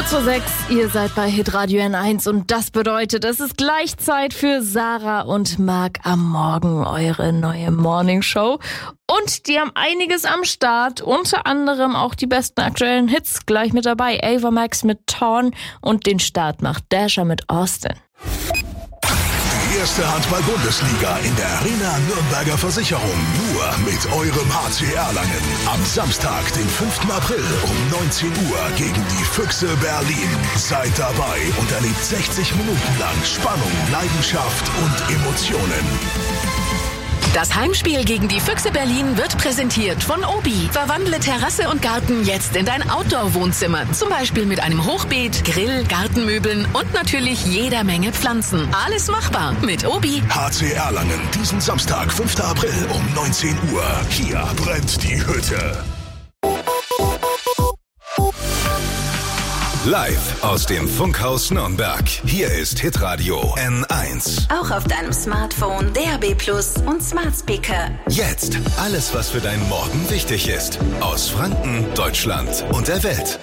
6:15, ihr seid bei Hitradio N1 und das bedeutet, es ist gleich Zeit für Sarah und Marc am Morgen, eure neue Morningshow. Und die haben einiges am Start, unter anderem auch die besten aktuellen Hits gleich mit dabei. Ava Max mit Torn und den Start macht Dasher mit Austin. Die erste Handball-Bundesliga in der Arena Nürnberger Versicherung. Nur mit eurem HC Erlangen. Am Samstag, den 5. April um 19 Uhr gegen die Füchse Berlin. Seid dabei und erlebt 60 Minuten lang Spannung, Leidenschaft und Emotionen. Das Heimspiel gegen die Füchse Berlin wird präsentiert von Obi. Verwandle Terrasse und Garten jetzt in dein Outdoor-Wohnzimmer. Zum Beispiel mit einem Hochbeet, Grill, Gartenmöbeln und natürlich jeder Menge Pflanzen. Alles machbar mit Obi. HC Erlangen, diesen Samstag, 5. April um 19 Uhr. Hier brennt die Hütte. Live aus dem Funkhaus Nürnberg. Hier ist Hitradio N1. Auch auf deinem Smartphone, DAB+ und Smart Speaker. Jetzt alles, was für deinen Morgen wichtig ist. Aus Franken, Deutschland und der Welt.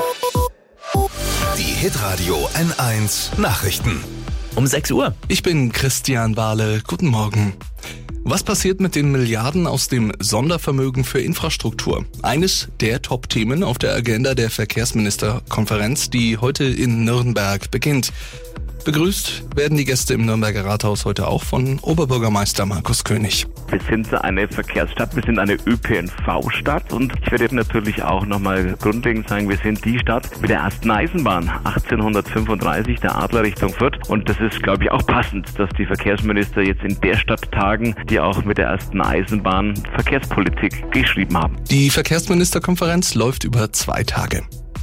Die Hitradio N1 Nachrichten. Um 6 Uhr. Ich bin Christian Wahle. Guten Morgen. Was passiert mit den Milliarden aus dem Sondervermögen für Infrastruktur? Eines der Top-Themen auf der Agenda der Verkehrsministerkonferenz, die heute in Nürnberg beginnt. Begrüßt werden die Gäste im Nürnberger Rathaus heute auch von Oberbürgermeister Markus König. Wir sind eine Verkehrsstadt, wir sind eine ÖPNV-Stadt und ich werde natürlich auch nochmal grundlegend sagen, wir sind die Stadt mit der ersten Eisenbahn 1835, der Adler Richtung Fürth. Und das ist, glaube ich, auch passend, dass die Verkehrsminister jetzt in der Stadt tagen, die auch mit der ersten Eisenbahn Verkehrspolitik geschrieben haben. Die Verkehrsministerkonferenz läuft über 2 Tage.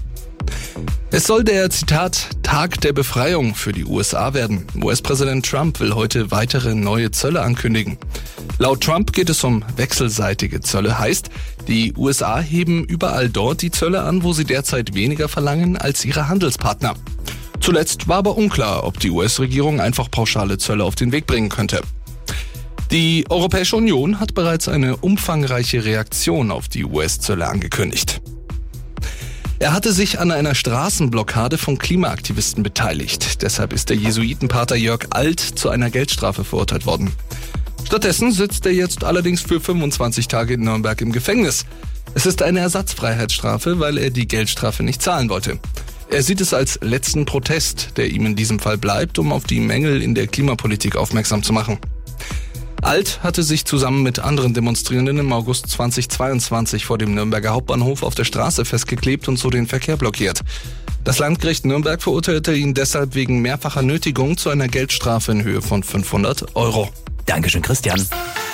Es soll der, Zitat, Tag der Befreiung für die USA werden. US-Präsident Trump will heute weitere neue Zölle ankündigen. Laut Trump geht es um wechselseitige Zölle. Heißt, die USA heben überall dort die Zölle an, wo sie derzeit weniger verlangen als ihre Handelspartner. Zuletzt war aber unklar, ob die US-Regierung einfach pauschale Zölle auf den Weg bringen könnte. Die Europäische Union hat bereits eine umfangreiche Reaktion auf die US-Zölle angekündigt. Er hatte sich an einer Straßenblockade von Klimaaktivisten beteiligt. Deshalb ist der Jesuitenpater Jörg Alt zu einer Geldstrafe verurteilt worden. Stattdessen sitzt er jetzt allerdings für 25 Tage in Nürnberg im Gefängnis. Es ist eine Ersatzfreiheitsstrafe, weil er die Geldstrafe nicht zahlen wollte. Er sieht es als letzten Protest, der ihm in diesem Fall bleibt, um auf die Mängel in der Klimapolitik aufmerksam zu machen. Alt hatte sich zusammen mit anderen Demonstrierenden im August 2022 vor dem Nürnberger Hauptbahnhof auf der Straße festgeklebt und so den Verkehr blockiert. Das Landgericht Nürnberg verurteilte ihn deshalb wegen mehrfacher Nötigung zu einer Geldstrafe in Höhe von 500 €. Dankeschön, Christian.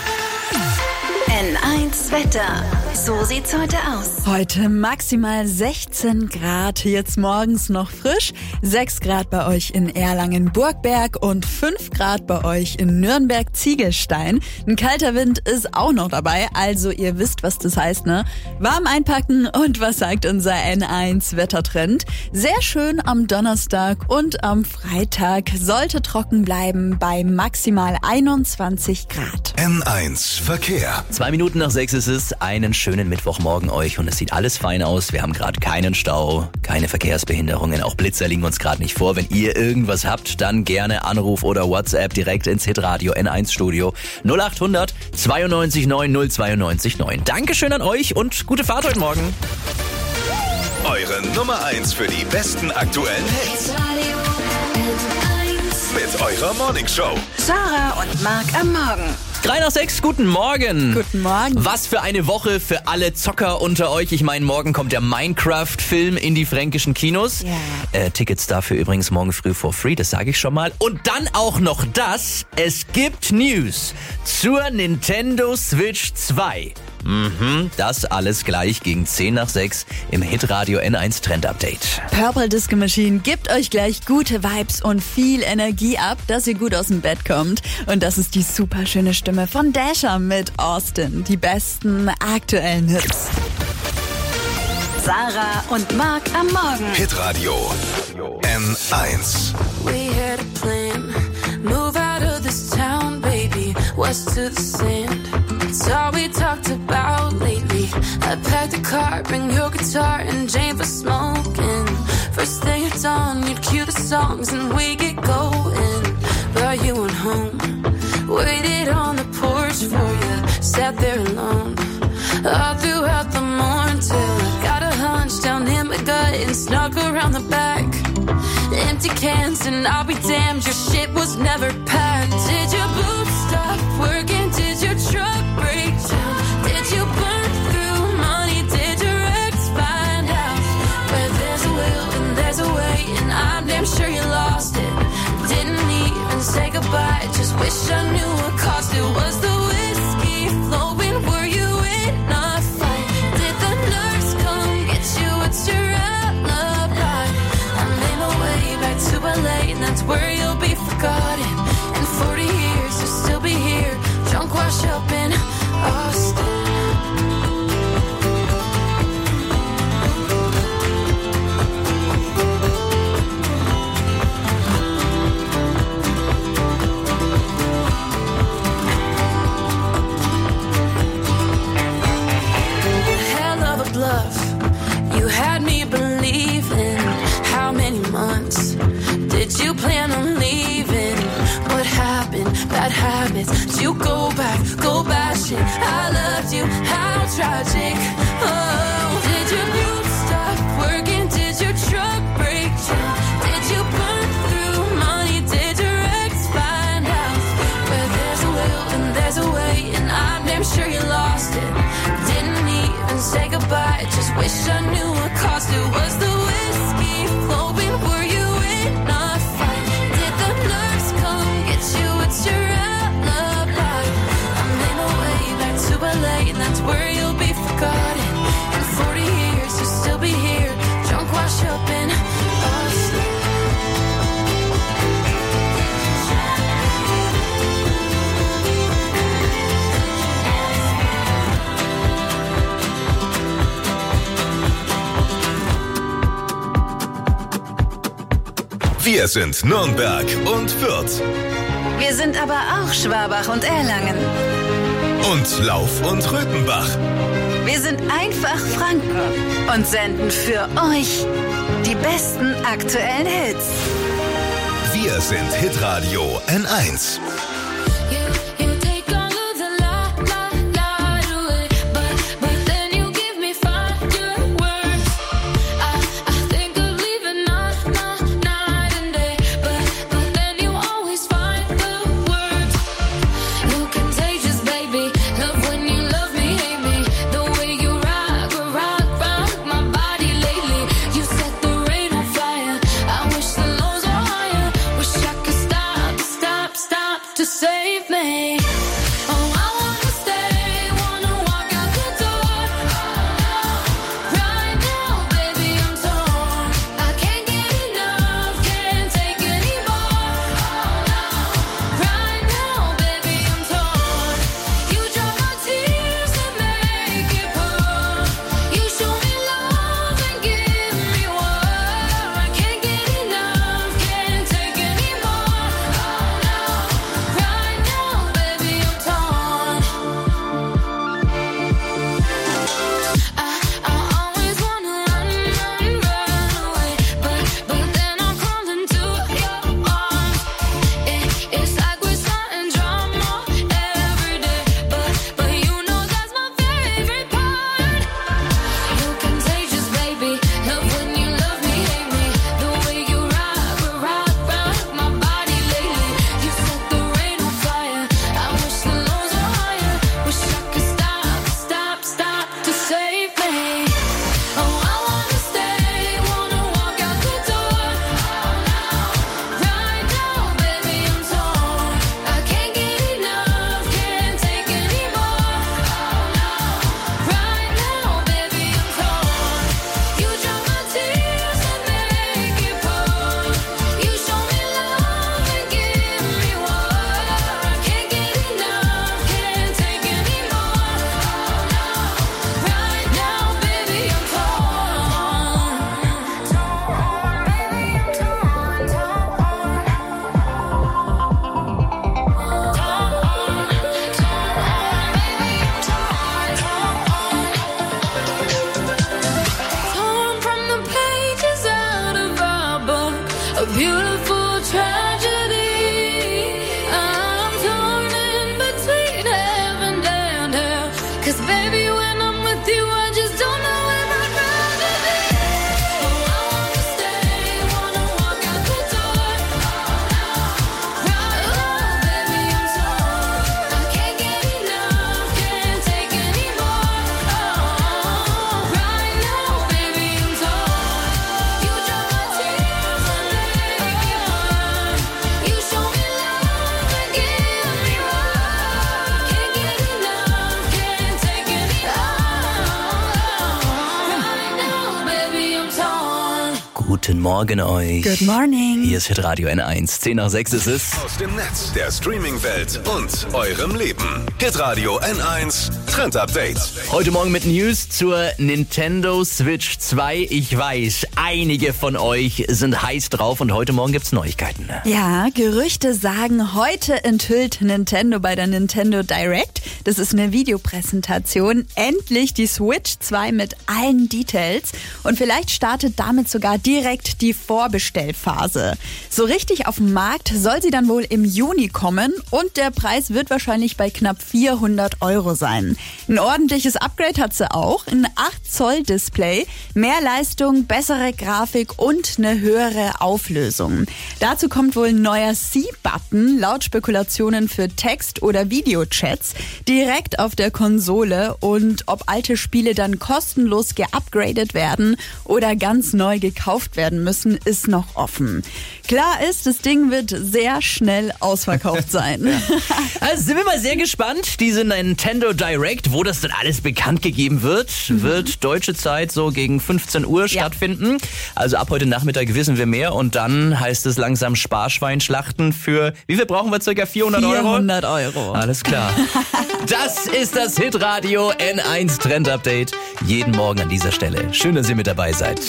N1 Wetter. So sieht's heute aus. Heute maximal 16 Grad, jetzt morgens noch frisch, 6 Grad bei euch in Erlangen-Burgberg und 5 Grad bei euch in Nürnberg-Ziegelstein. Ein kalter Wind ist auch noch dabei, also ihr wisst, was das heißt, ne? Warm einpacken und was sagt unser N1 Wettertrend? Sehr schön am Donnerstag und am Freitag, sollte trocken bleiben bei maximal 21 Grad. N1 Verkehr. 2 Minuten nach 6 ist es. Einen schönen Mittwochmorgen euch und es sieht alles fein aus. Wir haben gerade keinen Stau, keine Verkehrsbehinderungen, auch Blitzer liegen uns gerade nicht vor. Wenn ihr irgendwas habt, dann gerne Anruf oder WhatsApp direkt ins Hitradio N1 Studio 0800 92 9 092 9. Dankeschön an euch und gute Fahrt heute Morgen. Eure Nummer 1 für die besten aktuellen Hits. Mit eurer Morningshow. Sarah und Marc am Morgen. 3 nach 6, guten Morgen. Guten Morgen. Was für eine Woche für alle Zocker unter euch. Ich meine, morgen kommt der Minecraft-Film in die fränkischen Kinos. Ja. Tickets dafür übrigens morgen früh for free, das sage ich schon mal. Und dann auch noch das, es gibt News zur Nintendo Switch 2. Das alles gleich gegen 10 nach 6 im Hitradio N1 Trend Update. Purple Disco Machine gibt euch gleich gute Vibes und viel Energie ab, dass ihr gut aus dem Bett kommt. Und das ist die super schöne Stimme von Dasher mit Austin. Die besten aktuellen Hits. Sarah und Marc am Morgen. Hitradio N1. We had a plan, move out of this town, baby, west to the sand. It's all we talked about lately. I packed a car, bring your guitar and Jane for smoking. First thing at dawn, you'd cue the songs and we get going. But you went home, waited on the porch for you, sat there alone all throughout the morning till I got a hunch down in my gut and snuck around the back. Empty cans and I'll be damned, your shit was never packed. Did your boots stop working? Did your truck break down? Did you burn through money? Did your ex find out? Where there's a will and there's a way, and I'm damn sure you lost it. Didn't even say goodbye, just wish I knew what cost it. Was the whiskey flowing? Were you in a fight? Did the nurse come get you? What's your alibi? I'm in my way back to LA, and that's where you'll be forgotten. In 40 years you'll still be here, drunk, washed up in Austin. You had me believing. How many months did you plan on leaving? What happened? Bad habits. Did you go bashing? I loved you. How tragic. Oh, did your boots stop working? Did your truck break down? Did you burn through money? Did your ex find out? Where there's a will and there's a way, and I'm damn sure you lost it. Didn't even say goodbye, just wish I knew what cost it. Was the whiskey flowing? Were you in a fight? Did the nurse come get you? What's your alibi? I'm in a way back to LA, and that's where you'll be forgotten. In 40 years you'll still be here, drunk, washed up in Austin. Wir sind Nürnberg und Fürth. Wir sind aber auch Schwabach und Erlangen. Und Lauf und Röthenbach. Wir sind einfach Franken und senden für euch die besten aktuellen Hits. Wir sind Hitradio N1. To Guten Morgen euch. Good morning. Hier ist Hitradio N1. 10 nach 6 ist es. Aus dem Netz, der Streaming-Welt und eurem Leben. Hitradio N1 Trend Update. Heute Morgen mit News zur Nintendo Switch 2. Ich weiß, einige von euch sind heiß drauf und heute Morgen gibt's Neuigkeiten. Ja, Gerüchte sagen, heute enthüllt Nintendo bei der Nintendo Direct, das ist eine Videopräsentation, endlich die Switch 2 mit allen Details und vielleicht startet damit sogar direkt die Vorbestellphase. So richtig auf den Markt soll sie dann wohl im Juni kommen und der Preis wird wahrscheinlich bei knapp 400 € sein. Ein ordentliches Upgrade hat sie auch, ein 8 Zoll Display, mehr Leistung, bessere Grafik und eine höhere Auflösung. Dazu kommt wohl ein neuer C-Button, laut Spekulationen für Text- oder Videochats, direkt auf der Konsole und ob alte Spiele dann kostenlos geupgradet werden oder ganz neu gekauft werden müssen, ist noch offen. Klar ist, das Ding wird sehr schnell ausverkauft sein. Ja. Also sind wir mal sehr gespannt. Diese Nintendo Direct, wo das dann alles bekannt gegeben wird, wird deutsche Zeit so gegen 15 Uhr stattfinden. Also ab heute Nachmittag wissen wir mehr und dann heißt es langsam Sparschwein schlachten für, wie viel brauchen wir, circa 400 €? 400 €. Alles klar. Das ist das Hitradio N1 Trend Update. Jeden Morgen an dieser Stelle. Schön, dass ihr mit dabei seid.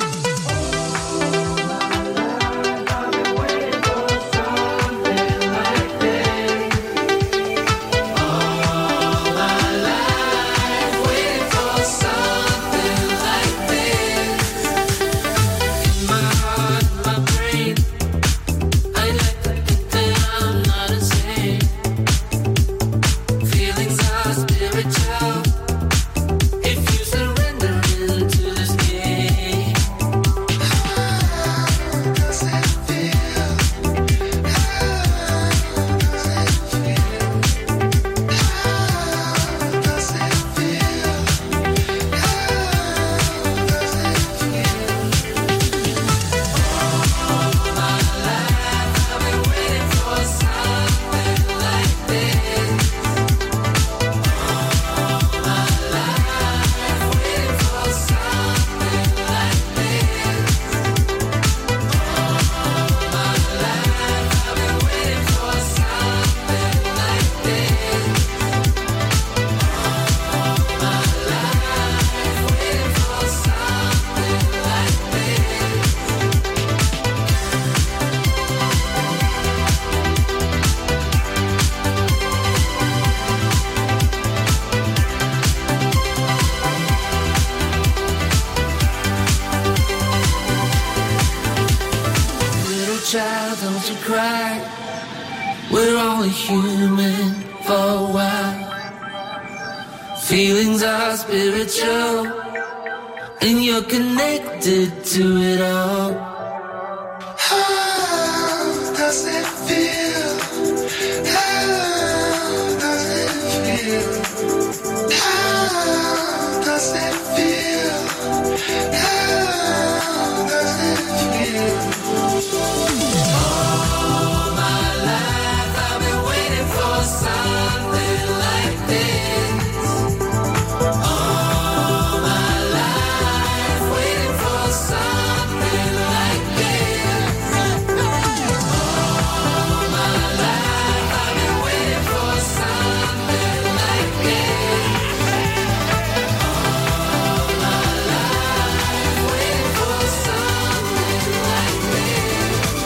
Child, don't you cry. We're only human for a while. Feelings are spiritual, and you're connected to it all. How does it feel? How does it feel? How does it feel? How does it feel? All my life I've been waiting for something like this. All my life waiting for something like this. All my life I've been waiting for something like this. All my life waiting for something like this.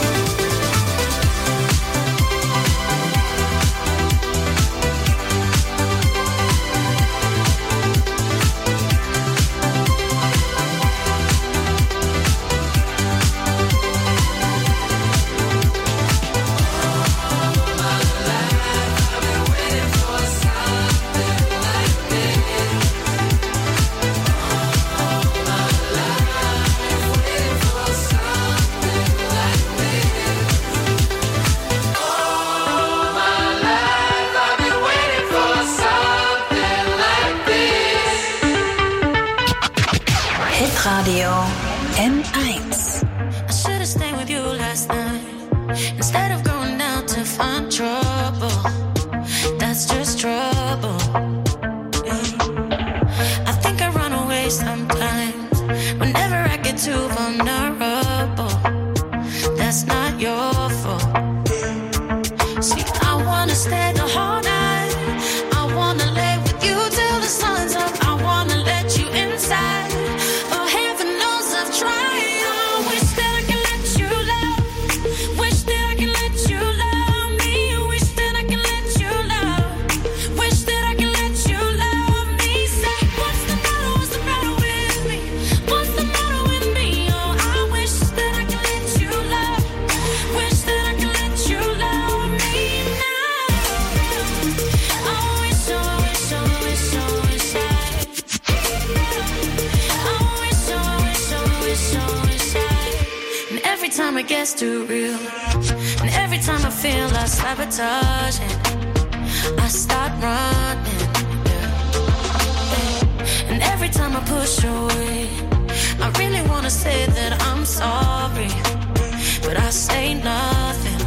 Hitradio N1. I should have stayed with you last night instead of going down to find trouble. That's just trouble. I think I run away sometimes whenever I get too vulnerable. it gets too real. And every time I feel I sabotage it, I start running. And every time I push away, I really wanna say that I'm sorry, but I say nothing.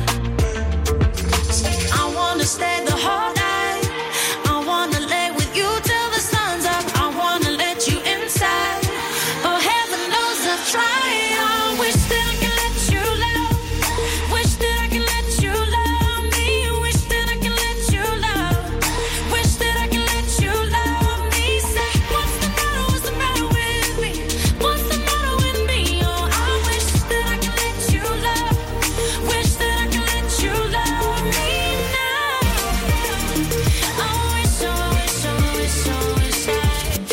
I wanna stay the whole night. I wanna lay with you till the sun's up. I wanna let you inside. Oh, heaven knows I've tried. I wish that I could let you love. Wish that I could let you love me. Wish that I could let you love. Wish that I could let you love me. Say, what's the matter? What's the matter with me? What's the matter with me? Oh, I wish that I could let you love. Wish that I could let you love me now. I wish, I wish, I wish, I wish I.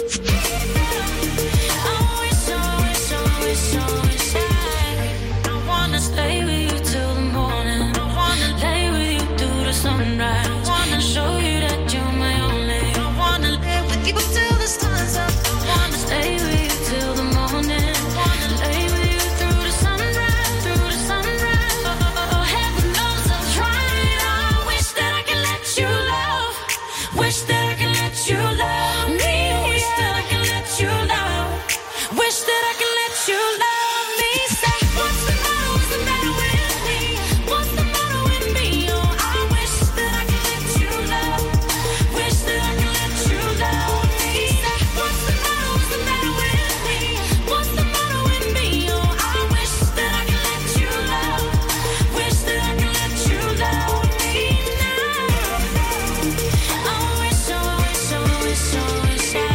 I wish, I wish, I wish, I wish I wanna stay with you till the morning. I wanna lay with you through the sunrise. I wanna show you that you're my only. I wanna live with you till the sun's up. I wanna stay with you till the morning. I wanna lay with you through the sunrise, through the sunrise. Oh, heaven knows I've tried. I wish that I could let you love. Wish that I could let you love me. Wish that I could let you love. Wish that I could let you love me. Say, what's the matter? What's the matter with me? What's the matter with me? Oh, I wish that I could let you love. Wish that I could let you love me. Say, what's the matter? What's the matter with me? What's the matter with me? Oh, I wish that I could let you love. Wish that I could let you love me now. I wish, I wish, I wish, I wish I.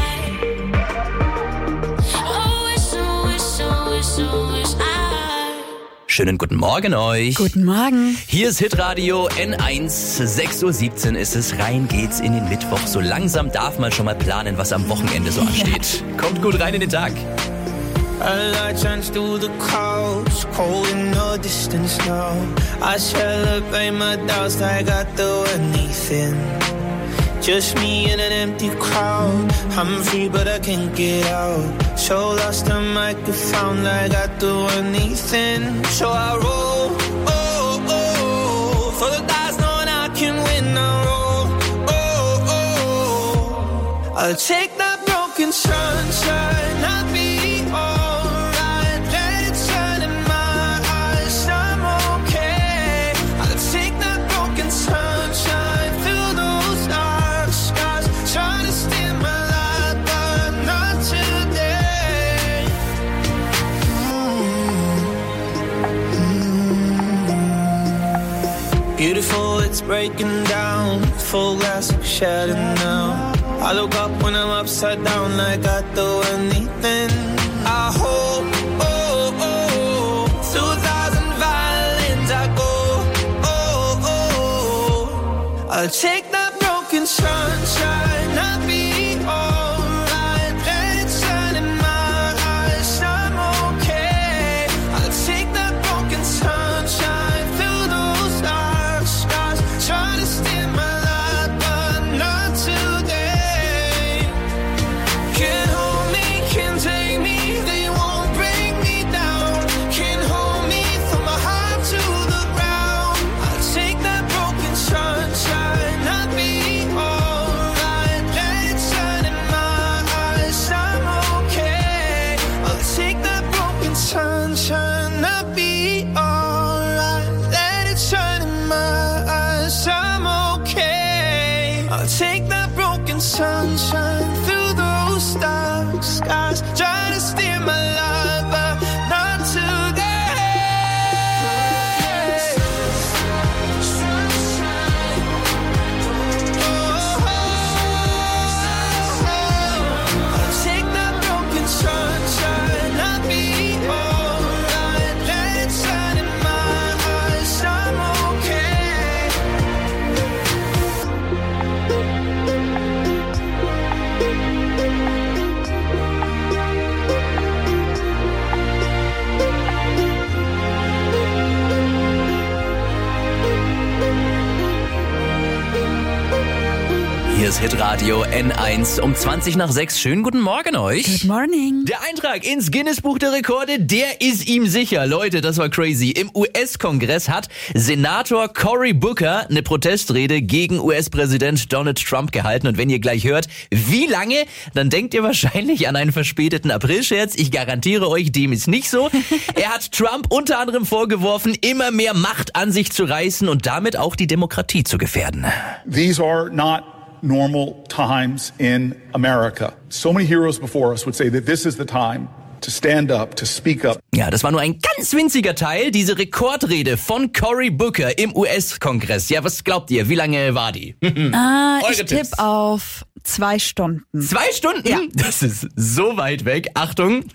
Oh, wish, I wish, I wish, I wish I. Schönen guten Morgen euch. Guten Morgen. Hier ist Hitradio N1, 6:17 Uhr ist es, rein geht's in den Mittwoch. So langsam darf man schon mal planen, was am Wochenende so ansteht. Kommt gut rein in den Tag. A light shines through the clouds, cold in the distance now. I celebrate my doubts like I do anything. Just me in an empty crowd. I'm free but I can't get out. So lost I might get found like I do anything. So I roll, oh, oh, for the dice knowing I can win. I roll, oh, oh, I'll take that broken sunshine. I'll be alright. Let it shine in my eyes. I'm okay. I'll take that broken sunshine through those dark skies. Trying to steal my life, but not today. Beautiful, it's breaking down. Full glass of shattered now. I look up when I'm upside down like I do anything. I hope, oh, oh, through 1,000 violins I go, oh, oh, I'll take that broken sunshine. I'll be alright. Let it shine in my eyes. I'm okay. I'll take that broken sunshine through those dark skies. Trying to steal my life, but not today. Can't hold me, can't take me. They won't break me down. Can't hold me from my heart to the ground. I'll take that broken sunshine. I'll be alright. Let it shine in my eyes. I'm okay. I'll take that broken sunshine. I'll be alright. Let it shine in my eyes. I'm okay. I'll take that broken sunshine through those dark skies. Trying to steer my life, but not today. I'll take that broken sunshine. I'll be alright. Let it shine in my eyes. I'm okay. ist Hitradio N1 um 20:20. Schönen guten Morgen euch. Good morning. Der Eintrag ins Guinness-Buch der Rekorde, der ist ihm sicher. Leute, das war crazy. Im US-Kongress hat Senator Cory Booker eine Protestrede gegen US-Präsident Donald Trump gehalten. Und wenn ihr gleich hört, wie lange, dann denkt ihr wahrscheinlich an einen verspäteten Aprilscherz. Ich garantiere euch, dem ist nicht so. Er hat Trump unter anderem vorgeworfen, immer mehr Macht an sich zu reißen und damit auch die Demokratie zu gefährden. These are not normal times in America. So many heroes before us would say that this is the time to stand up, to speak up. Ja, das war nur ein ganz winziger Teil, diese Rekordrede von Cory Booker im US-Kongress. Ja, was glaubt ihr, wie lange war die? Ich tippe auf 2 Stunden. 2 Stunden? Ja. Das ist so weit weg. Achtung,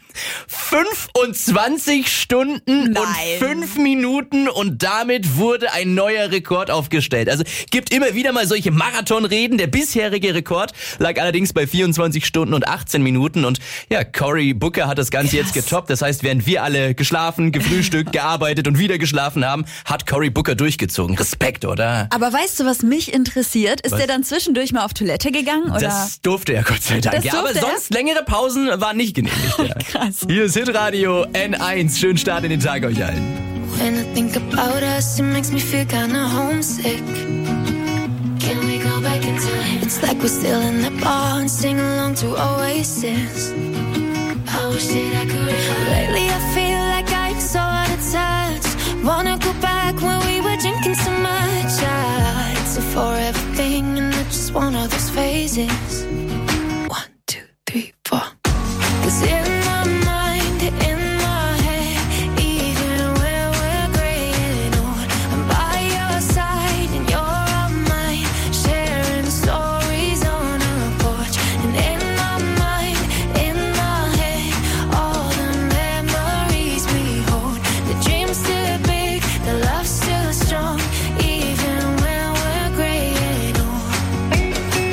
25 Stunden und 5 Minuten und damit wurde ein neuer Rekord aufgestellt. Also gibt immer wieder mal solche Marathonreden. Der bisherige Rekord lag allerdings bei 24 Stunden und 18 Minuten und ja, Cory Booker hat das Ganze jetzt getoppt. Das heißt, während wir alle geschlafen, gefrühstückt, gearbeitet und wieder geschlafen haben, hat Cory Booker durchgezogen. Respekt, oder? Aber weißt du, was mich interessiert? Ist der dann zwischendurch mal auf Toilette gegangen? Oder? Das durfte er, Gott sei Dank. Das Ja, aber durfte er? sonst längere Pausen waren nicht genehmigt. Ja. Krass. Hier ist Hitradio N1. Schönen Start in den Tag euch allen. When I think about us, it makes me feel kinda homesick. Can we go back in time? It's like we're still in the bar and sing along to Oasis. I wish that I could. Lately I feel like I'm so out of touch. Wanna go back when we were drinking so much. It's a forever thing and it's just one of those phases. 1, 2, 3, 4. 'Cause in my mind, in my head, even when we're graying old, I'm by your side and you're on mine, sharing stories on a porch. And in my mind, in my head, all the memories we hold. The dream's still big, the love's still strong, even when we're graying old.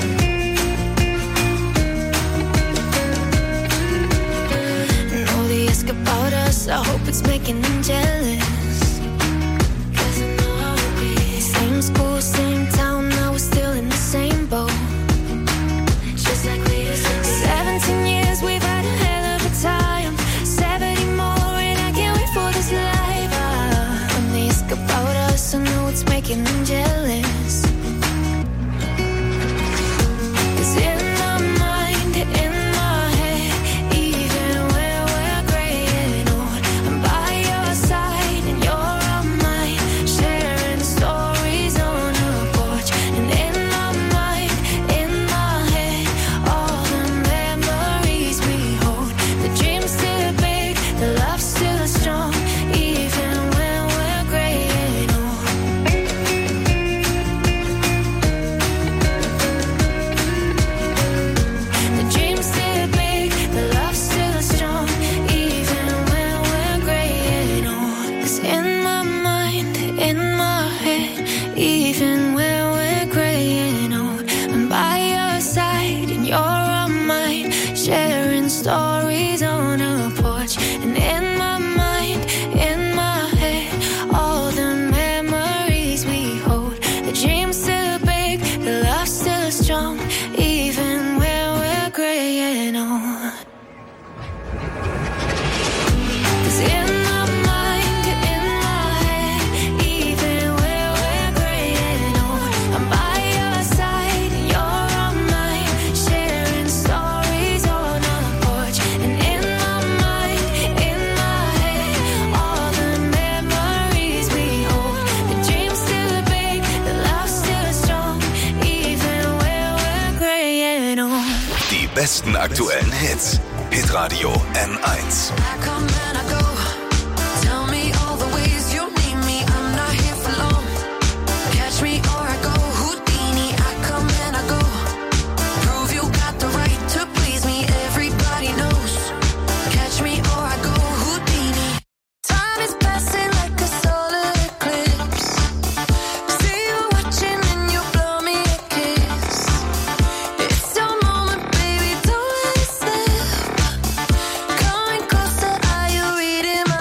And all they ask about us, I hope it's making them jealous. 'Cause I know how it be. Same school, same town, now we're still in the same boat. Just like we used to be. 17 years, we've had a hell of a time. 70 more, and I can't wait for this life. When they ask about us, I know it's making them jealous. 'Cause in my mind, in my head, even when we're graying old, I'm by your side and you're on mine, sharing stories on a porch. And in my mind, in my head, all the memories we hold. The dream's still big, the love's still strong, even when we're graying old. The dream's still big, the love's still strong, even when we're graying old. 'Cause in my mind, in my head, even when we're graying old, I'm by your side and you're on mine, sharing stories on a porch. And in my mind, in my head, all the memories we hold. The dream's still big, the love's still strong, even when we're graying old. 'Cause in my mind, in my head, even when we're graying old, I'm by your side and you're on mine, sharing stories on a porch. And in my mind, in my head, all the memories we hold. The dream's still big, the love's still strong, even when we're graying old. Die besten aktuellen Hits. Hitradio N1. I come and I go. Tell me all the ways you need me. I'm not here for long. Catch me or I go Houdini. I come and I go. Prove you got the right to please me. Everybody knows. Catch me or I go Houdini. Time is passing like a solar eclipse. See you watching and you blow me a kiss. It's your moment, baby. Don't let it slip. Coming closer, are you reading my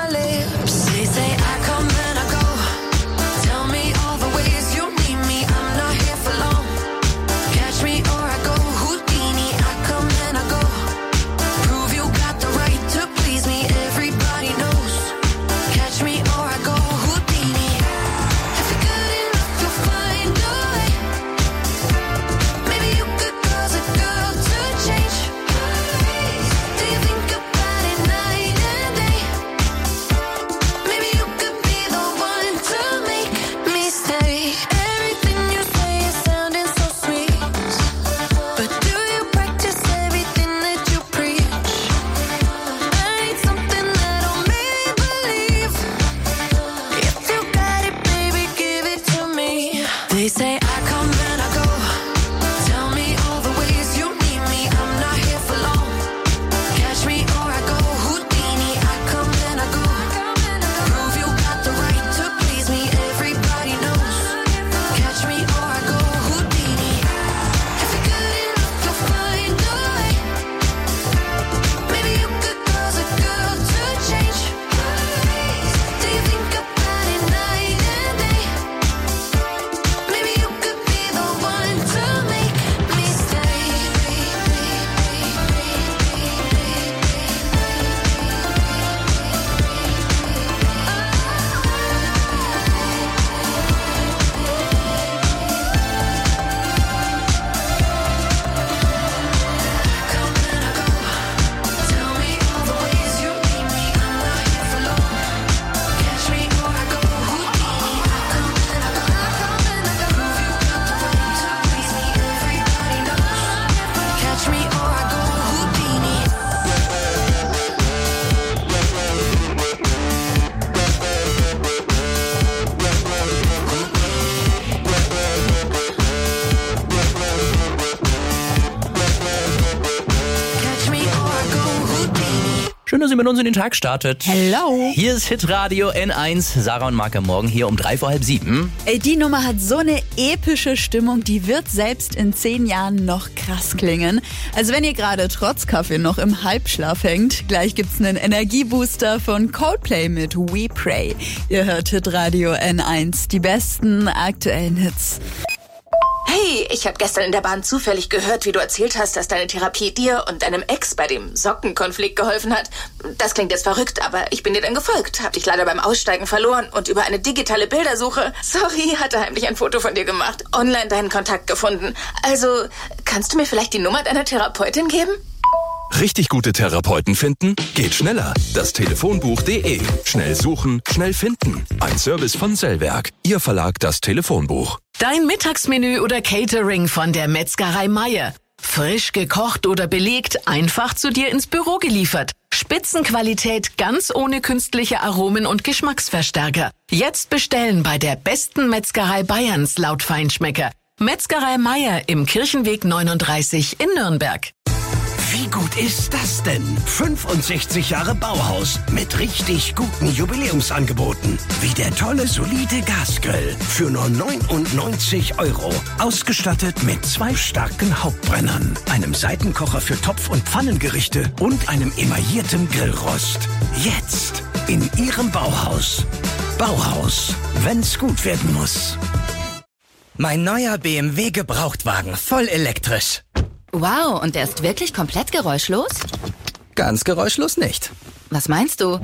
Schön, dass ihr mit uns in den Tag startet. Hello. Hier ist Hitradio N1. Sarah und Marc am Morgen hier um 6:45. Ey, die Nummer hat so eine epische Stimmung, die wird selbst in 10 Jahren noch krass klingen. Also wenn ihr gerade trotz Kaffee noch im Halbschlaf hängt, gleich gibt's einen Energiebooster von Coldplay mit We Pray. Ihr hört Hitradio N1, die besten aktuellen Hits. Hey, ich habe gestern in der Bahn zufällig gehört, wie du erzählt hast, dass deine Therapie dir und deinem Ex bei dem Sockenkonflikt geholfen hat. Das klingt jetzt verrückt, aber ich bin dir dann gefolgt, hab dich leider beim Aussteigen verloren und über eine digitale Bildersuche, sorry, hatte heimlich ein Foto von dir gemacht, online deinen Kontakt gefunden. Also, kannst du mir vielleicht die Nummer deiner Therapeutin geben? Richtig gute Therapeuten finden? Geht schneller. Das Telefonbuch.de. Schnell suchen, schnell finden. Ein Service von Sellwerk. Ihr Verlag, das Telefonbuch. Dein Mittagsmenü oder Catering von der Metzgerei Meier. Frisch gekocht oder belegt, einfach zu dir ins Büro geliefert. Spitzenqualität ganz ohne künstliche Aromen und Geschmacksverstärker. Jetzt bestellen bei der besten Metzgerei Bayerns laut Feinschmecker. Metzgerei Meier im Kirchenweg 39 in Nürnberg. Wie gut ist das denn? 65 Jahre Bauhaus mit richtig guten Jubiläumsangeboten. Wie der tolle, solide Gasgrill für nur 99 €. Ausgestattet mit 2 starken Hauptbrennern, einem Seitenkocher für Topf- und Pfannengerichte und einem emaillierten Grillrost. Jetzt in Ihrem Bauhaus. Bauhaus, wenn's gut werden muss. Mein neuer BMW Gebrauchtwagen, voll elektrisch. Wow, und der ist wirklich komplett geräuschlos? Ganz geräuschlos nicht. Was meinst du?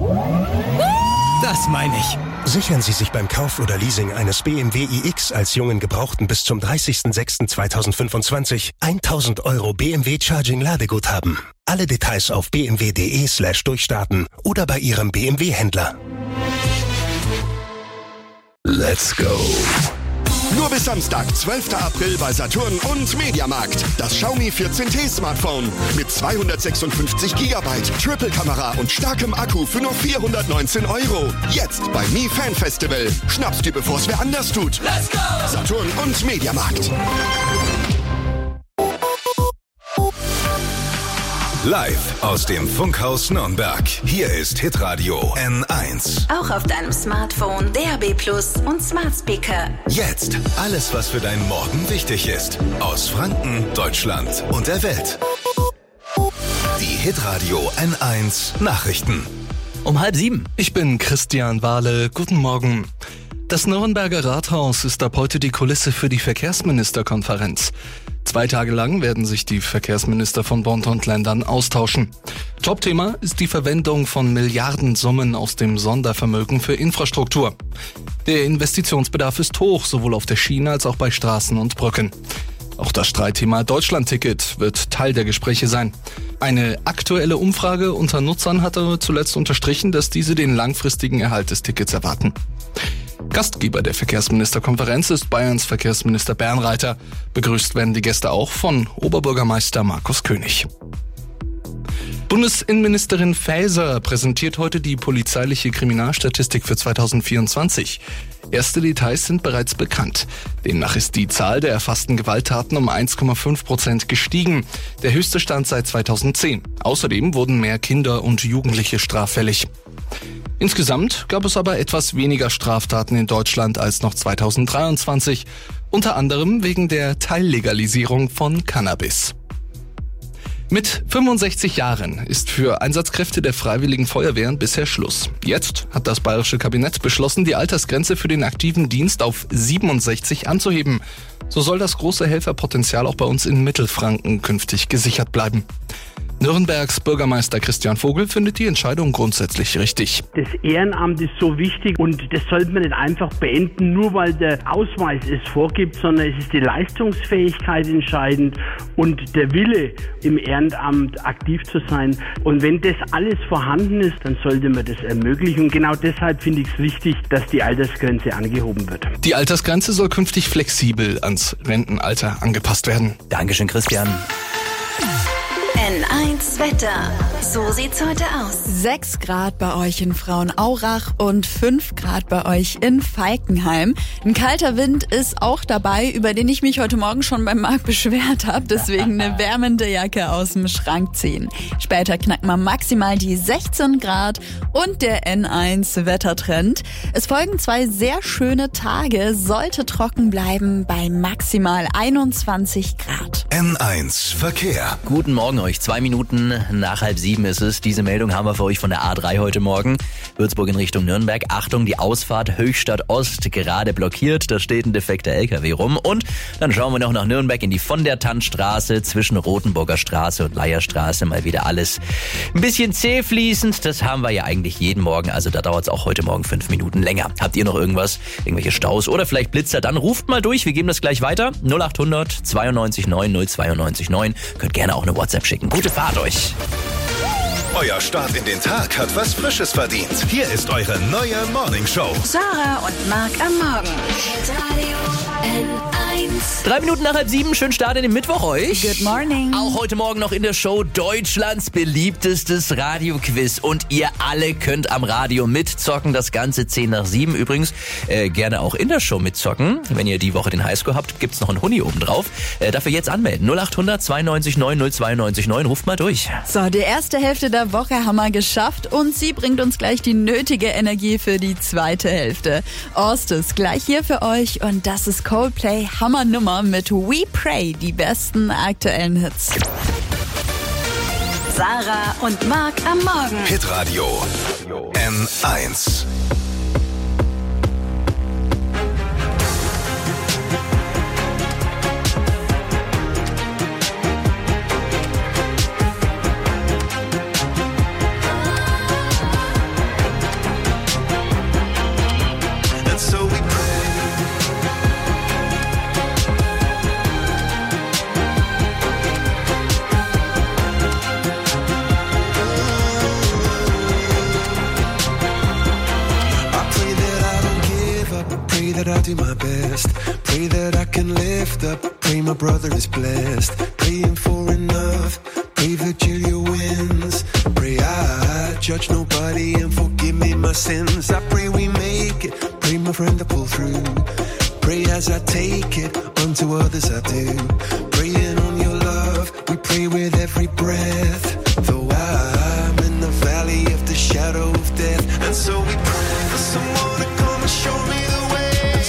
Das meine ich. Sichern Sie sich beim Kauf oder Leasing eines BMW iX als jungen Gebrauchten bis zum 30.06.2025 1.000 € BMW Charging Ladeguthaben. Alle Details auf bmw.de/durchstarten oder bei Ihrem BMW-Händler. Let's go. Nur bis Samstag, 12. April bei Saturn und Mediamarkt. Das Xiaomi 14T Smartphone mit 256 GB, Triple-Kamera und starkem Akku für nur 419 €. Jetzt bei Mi Fan Festival. Schnappst dir, bevor es wer anders tut. Let's go! Saturn und Mediamarkt. Live aus dem Funkhaus Nürnberg. Hier ist Hitradio N1. Auch auf deinem Smartphone, DAB+ und Smart Speaker. Jetzt alles, was für deinen Morgen wichtig ist. Aus Franken, Deutschland und der Welt. Die Hitradio N1 Nachrichten. Um 6:30. Ich bin Christian Wahle. Guten Morgen. Das Nürnberger Rathaus ist ab heute die Kulisse für die Verkehrsministerkonferenz. 2 Tage lang werden sich die Verkehrsminister von Bund und Ländern austauschen. Topthema ist die Verwendung von Milliardensummen aus dem Sondervermögen für Infrastruktur. Der Investitionsbedarf ist hoch, sowohl auf der Schiene als auch bei Straßen und Brücken. Auch das Streitthema Deutschlandticket wird Teil der Gespräche sein. Eine aktuelle Umfrage unter Nutzern hat aber zuletzt unterstrichen, dass diese den langfristigen Erhalt des Tickets erwarten. Gastgeber der Verkehrsministerkonferenz ist Bayerns Verkehrsminister Bernreiter. Begrüßt werden die Gäste auch von Oberbürgermeister Markus König. Bundesinnenministerin Faeser präsentiert heute die polizeiliche Kriminalstatistik für 2024. Erste Details sind bereits bekannt. Demnach ist die Zahl der erfassten Gewalttaten um 1,5% gestiegen, der höchste Stand seit 2010. Außerdem wurden mehr Kinder und Jugendliche straffällig. Insgesamt gab es aber etwas weniger Straftaten in Deutschland als noch 2023, unter anderem wegen der Teillegalisierung von Cannabis. Mit 65 Jahren ist für Einsatzkräfte der Freiwilligen Feuerwehren bisher Schluss. Jetzt hat das bayerische Kabinett beschlossen, die Altersgrenze für den aktiven Dienst auf 67 anzuheben. So soll das große Helferpotenzial auch bei uns in Mittelfranken künftig gesichert bleiben. Nürnbergs Bürgermeister Christian Vogel findet die Entscheidung grundsätzlich richtig. Das Ehrenamt ist so wichtig und das sollte man nicht einfach beenden, nur weil der Ausweis es vorgibt, sondern es ist die Leistungsfähigkeit entscheidend und der Wille, im Ehrenamt aktiv zu sein. Und wenn das alles vorhanden ist, dann sollte man das ermöglichen. Und genau deshalb finde ich es wichtig, dass die Altersgrenze angehoben wird. Die Altersgrenze soll künftig flexibel ans Rentenalter angepasst werden. Dankeschön, Christian. N1 N1 Wetter. So sieht's heute aus. 6 Grad bei euch in Frauenaurach und 5 Grad bei euch in Falkenheim. Ein kalter Wind ist auch dabei, über den ich mich heute Morgen schon beim Marc beschwert habe. Deswegen eine wärmende Jacke aus dem Schrank ziehen. Später knacken wir maximal die 16 Grad und der N1 Wettertrend. Es folgen 2 sehr schöne Tage, sollte trocken bleiben bei maximal 21 Grad. N1 Verkehr. Guten Morgen euch. 2 Minuten nach 6:30 ist es. Diese Meldung haben wir für euch von der A3 heute Morgen. Würzburg in Richtung Nürnberg. Achtung, die Ausfahrt Höchstadt Ost gerade blockiert. Da steht ein defekter LKW rum. Und dann schauen wir noch nach Nürnberg in die von der Tannstraße zwischen Rotenburger Straße und Leierstraße. Mal wieder alles ein bisschen zäh fließend. Das haben wir ja eigentlich jeden Morgen. Also da dauert es auch heute Morgen 5 Minuten länger. Habt ihr noch irgendwas? Irgendwelche Staus oder vielleicht Blitzer? Dann ruft mal durch. Wir geben das gleich weiter. 0800 92 9 092 9. Könnt gerne auch eine WhatsApp schicken. Gute Fahrt euch. Euer Start in den Tag hat was Frisches verdient. Hier ist eure neue Morning Show. Sarah und Marc am Morgen. Radio N1. 3 Minuten nach 6:30, schönen Start in den Mittwoch euch. Good morning. Auch heute Morgen noch in der Show Deutschlands beliebtestes Radioquiz. Und ihr alle könnt am Radio mitzocken, das Ganze 6:10. Übrigens, gerne auch in der Show mitzocken. Wenn ihr die Woche den Highscore habt, gibt's noch einen Huni oben drauf. Dafür jetzt anmelden. 0800 92 9 092 9. Ruft mal durch. So, die erste Hälfte der Woche haben wir geschafft und sie bringt uns gleich die nötige Energie für die zweite Hälfte. Orstes gleich hier für euch und das ist Coldplay Hammernummer mit We Pray, die besten aktuellen Hits. Sarah und Marc am Morgen. Hitradio N1. That I do my best. Pray that I can lift up. Pray my brother is blessed. Praying for enough. Pray Virgilia wins. Pray I judge nobody and forgive me my sins. I pray we make it. Pray my friend to pull through. Pray as I take it. Unto others I do. Praying on your love. We pray with every breath. Though I'm in the valley of the shadow of death. And so we pray for someone to come and show me the way.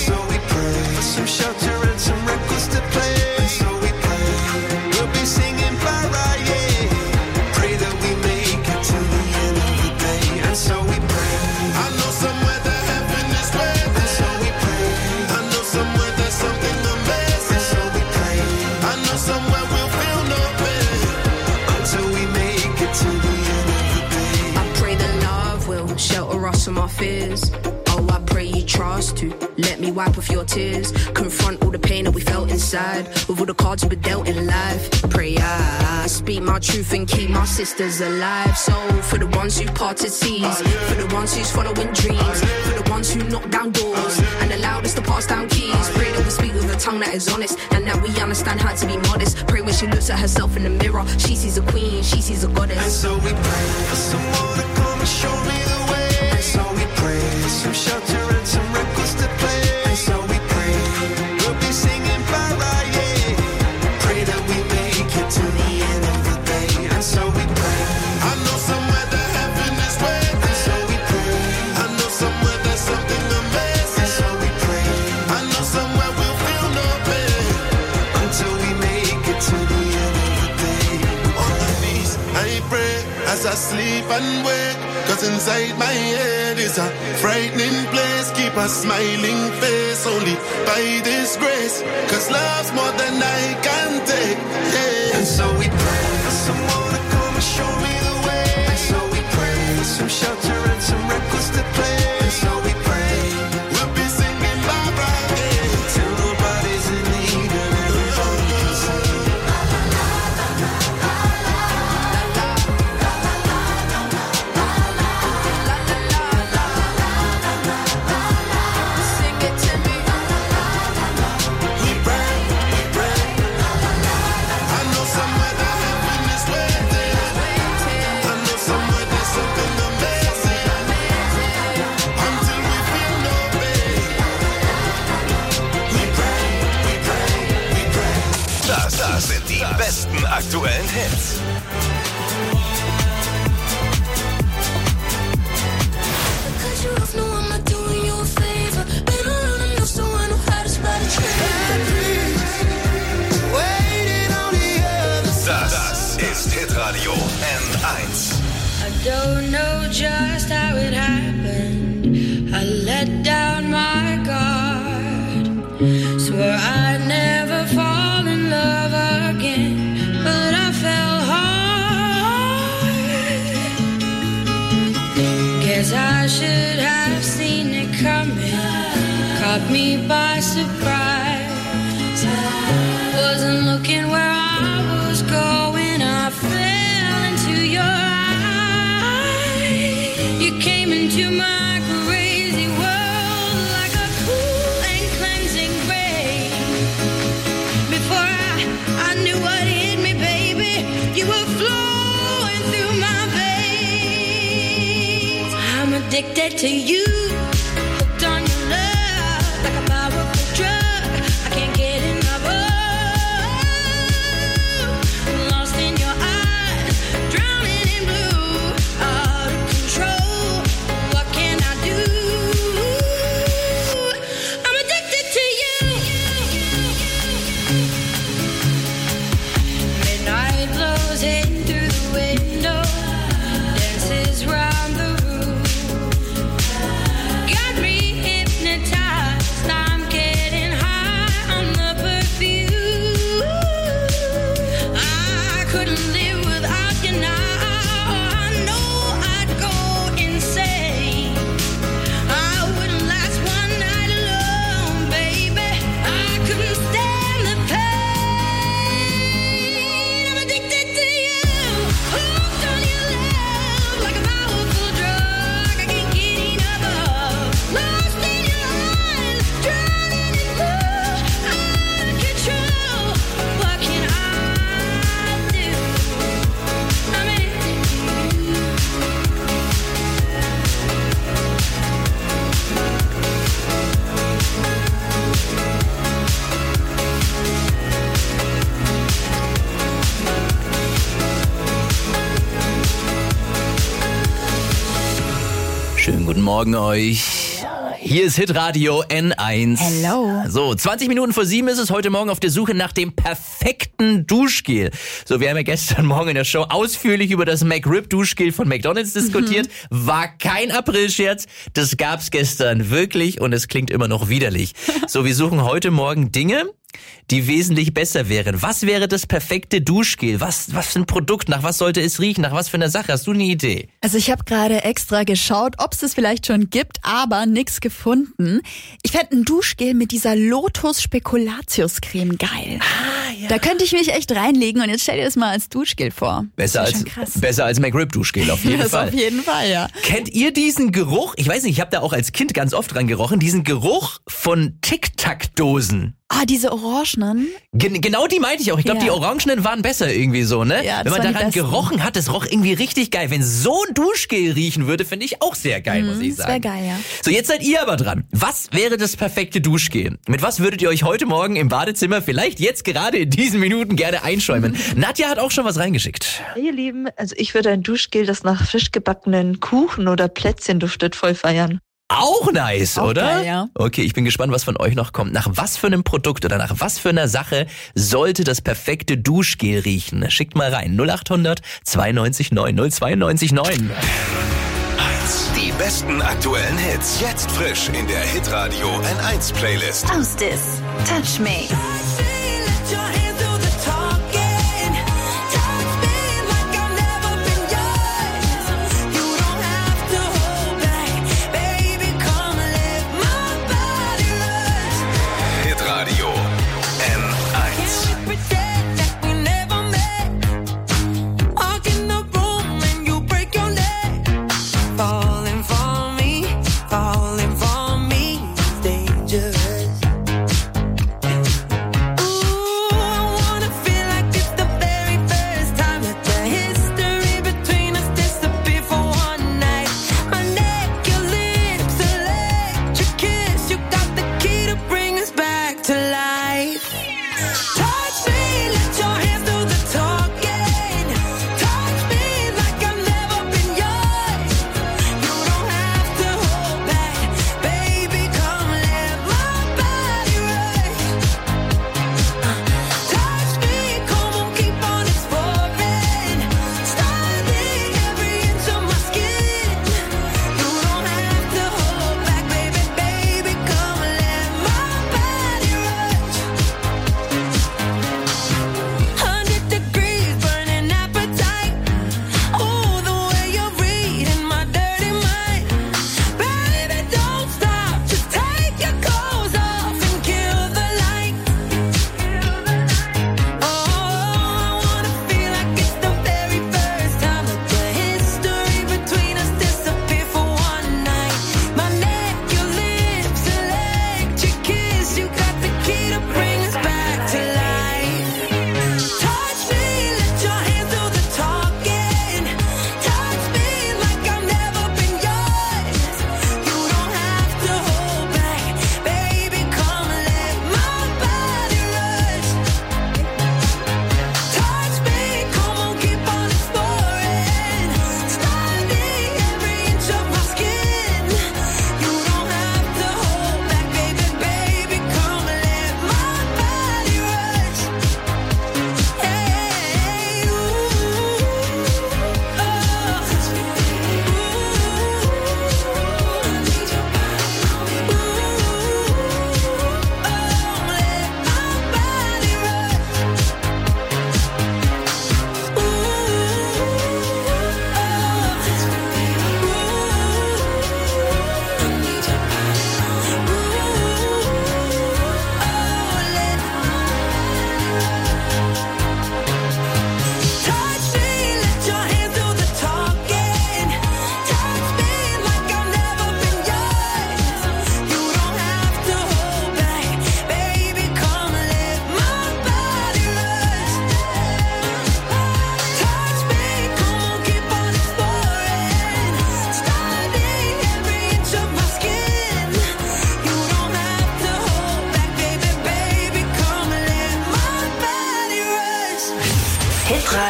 Some shelter and some records to play. And so we pray, we'll be singing para, yeah. Pray that we make it to the end of the day. And so we pray, I know somewhere that heaven is waiting. And so we pray, I know somewhere there's something amazing. And so we pray, I know somewhere we'll feel no pain until we make it to the end of the day. I pray that love will shelter us from our fears. Oh, I pray you trust to let me wipe off your tears. Confront all the pain that we felt inside with all the cards we were dealt in life. Pray I speak my truth and keep my sisters alive. So for the ones who parted seas, for the ones who's following dreams, for the ones who knock down doors and allowed us to pass down keys. Pray that we speak with a tongue that is honest and that we understand how to be modest. Pray when she looks at herself in the mirror, she sees a queen, she sees a goddess. And so we pray for someone to come and show me the way. And so we pray some shelter and some records to play. And so we pray we'll be singing para, yeah. Pray that we make it to the end of the day. And so we pray, I know somewhere that heaven is waiting. And so we pray, I know somewhere there's something amazing. And so we pray, I know somewhere we'll feel no pain until we make it to the end of the day. On my knees I pray as I sleep and wake. Cause inside my head is a frightening place. Keep a smiling face only by this grace. Cause love's more than I can take, yeah. And so we pray for someone to come and show me the way. And so we pray for some shelter and some records to play. And so we pray we'll be singing bye-bye, yeah. Till nobody's in need and everybody can say aktuellen Hits. Das ist Hitradio N1. I don't know just how it happened. I let down my guard. Swore I'd never fall in love again, but I fell hard. Guess I should have seen it coming. Caught me by surprise. Wasn't looking where I was going. I fell into your eyes. You came into my crazy world like a cool and cleansing rain. Before I knew what hit me, baby, you were flowing through my veins. I'm addicted to you, hooked on your love like a powerful drug. I can't get enough of. Lost in your eyes, drowning in blue, out of control. What can I do? I'm addicted to you. Midnight blows in through the window, dances round the room. Got me hypnotized, I'm getting high on the perfume. I couldn't live without you now. I know I'd go insane. I wouldn't last one night alone, baby. I couldn't stand the pain. I'm addicted to you, hooked on your love like a powerful drug. I can't get enough of. Lost in your eyes, drowning in blue, out of control. What can I do? I'm addicted to you. Schönen guten Morgen euch. Hier ist Hitradio N1. Hello. So, 20 Minuten vor 7 ist es heute Morgen auf der Suche nach dem perfekten Duschgel. So, wir haben ja gestern Morgen in der Show ausführlich über das McRib Duschgel von McDonald's diskutiert. War kein Aprilscherz. Das gab's gestern wirklich und es klingt immer noch widerlich. So, wir suchen heute Morgen Dinge, die wesentlich besser wären. Was wäre das perfekte Duschgel? Was für ein Produkt? Nach was sollte es riechen? Nach was für einer Sache? Hast du eine Idee? Also ich habe gerade extra geschaut, ob es das vielleicht schon gibt, aber nichts gefunden. Ich fände ein Duschgel mit dieser Lotus Spekulatius-Creme geil. Ja. Da könnte ich mich echt reinlegen und jetzt stell dir das mal als Duschgel vor. Besser als McRib Duschgel, auf jeden Fall. Auf jeden Fall, ja. Kennt ihr diesen Geruch? Ich weiß nicht, ich habe da auch als Kind ganz oft dran gerochen. Diesen Geruch von Tic-Tac-Dosen. Ah, diese Orangenen? Genau die meinte ich auch. Ich glaube, die Orangenen waren besser irgendwie so, ne? Ja, wenn man daran gerochen hat, das roch irgendwie richtig geil. Wenn so ein Duschgel riechen würde, finde ich auch sehr geil, muss ich sagen. Das wäre geil, ja. So, jetzt seid ihr aber dran. Was wäre das perfekte Duschgel? Mit was würdet ihr euch heute Morgen im Badezimmer vielleicht jetzt gerade in diesen Minuten gerne einschäumen? Nadja hat auch schon was reingeschickt. Hey, ihr Lieben, also ich würde ein Duschgel, das nach frisch gebackenen Kuchen oder Plätzchen duftet, voll feiern. Auch nice, auch oder? Geil, ja. Okay, ich bin gespannt, was von euch noch kommt. Nach was für einem Produkt oder nach was für einer Sache sollte das perfekte Duschgel riechen? Schickt mal rein. 0800 92 9 092 9. Die besten aktuellen Hits. Jetzt frisch in der Hitradio N1 Playlist. Aus Dis, Touch Me. Hitradio N1. Falling for me, dangerous. Ooh,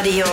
Hitradio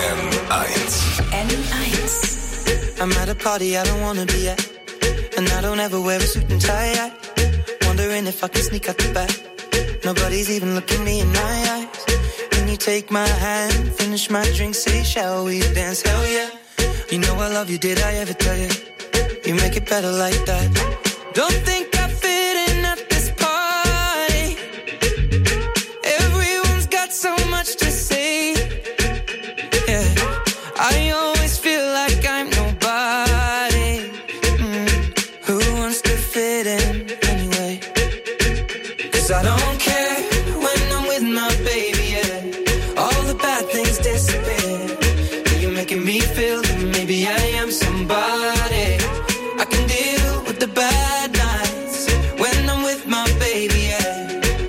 N1. I'm at a party I don't wanna be at, and I don't ever wear a suit and tie. Wondering if I can sneak out the back. Nobody's even looking me in my eyes. When you take my hand, finish my drink, say, shall we dance? Hell yeah. You know I love you, did I ever tell you? You make it better like that. Don't think I fit in at this party. Everyone's got so much to say. Yeah, I always feel like I'm nobody. Who wants to fit in anyway? 'Cause I don't care when I'm with my baby, yeah. All the bad things disappear. You're making me feel that maybe I am somebody. I can deal with the bad nights when I'm with my baby, yeah.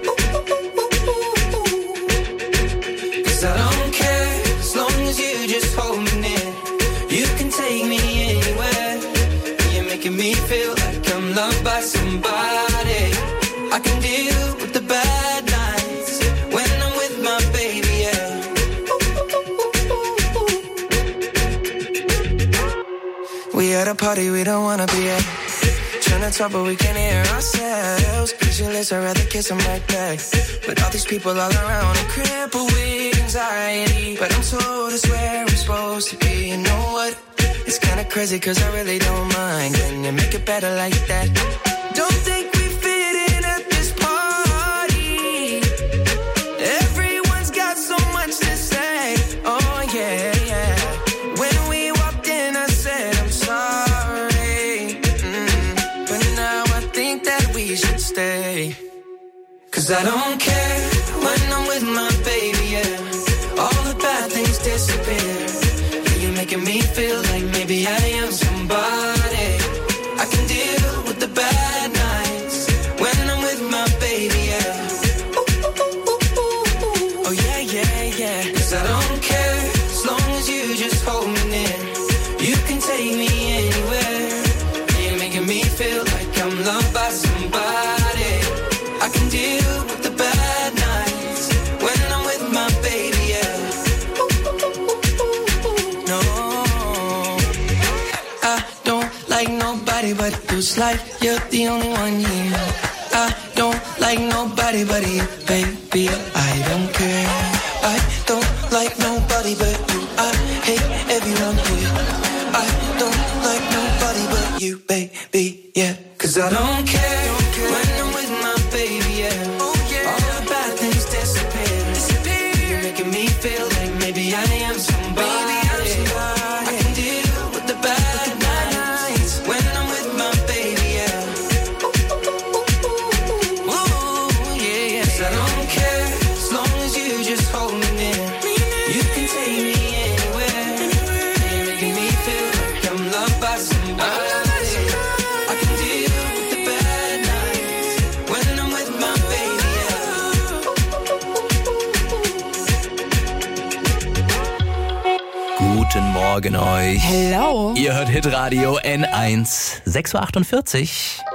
'Cause I don't care as long as you just hold me near. You can take me anywhere. You're making me feel like I'm loved by somebody. I can deal with the bad nights when I'm with my baby, yeah. We at a party we don't wanna be at. Trying to talk but we can't hear ourselves. Pictureless, I'd rather kiss them right back. But all these people all around, I'm crippled with anxiety. But I'm told it's where I'm supposed to be. You know what? It's kinda crazy 'cause I really don't mind. Can you make it better like that? Don't think we fit in at this party. Everyone's got so much to say. Oh yeah, yeah. When we walked in I said I'm sorry. But now I think that we should stay. 'Cause I don't care when I'm with my baby, yeah. All the bad things disappear. You're making me feel like maybe I am somebody. I can deal with the bad nights when I'm with my baby, yeah. Oh yeah, yeah, yeah. 'Cause I don't care as long as you just hold me near. You can take me anywhere. You're making me feel like I'm loved by somebody. I can deal with the bad nights when I'm with my baby, yeah. No, I don't like nobody but you. It's like you're the only one here. I don't like nobody but you, baby. I don't care. I don't like nobody but you. I hate everyone here. I don't like nobody but you, baby, yeah. 'Cause I don't care when I'm with my baby, yeah. All the bad things disappear. You're making me feel like maybe I am somebody. I can deal with the bad nights when I'm with my baby, yeah. Ooh, yeah, yeah. 'Cause I don't care as long as you just hold me near. You can take me anywhere. You're making me feel like I'm loved by somebody. I can deal with the bad nights when I'm with my baby, yeah. Guten Morgen euch. Hello. Ihr hört Hitradio N1, 6:48 Uhr.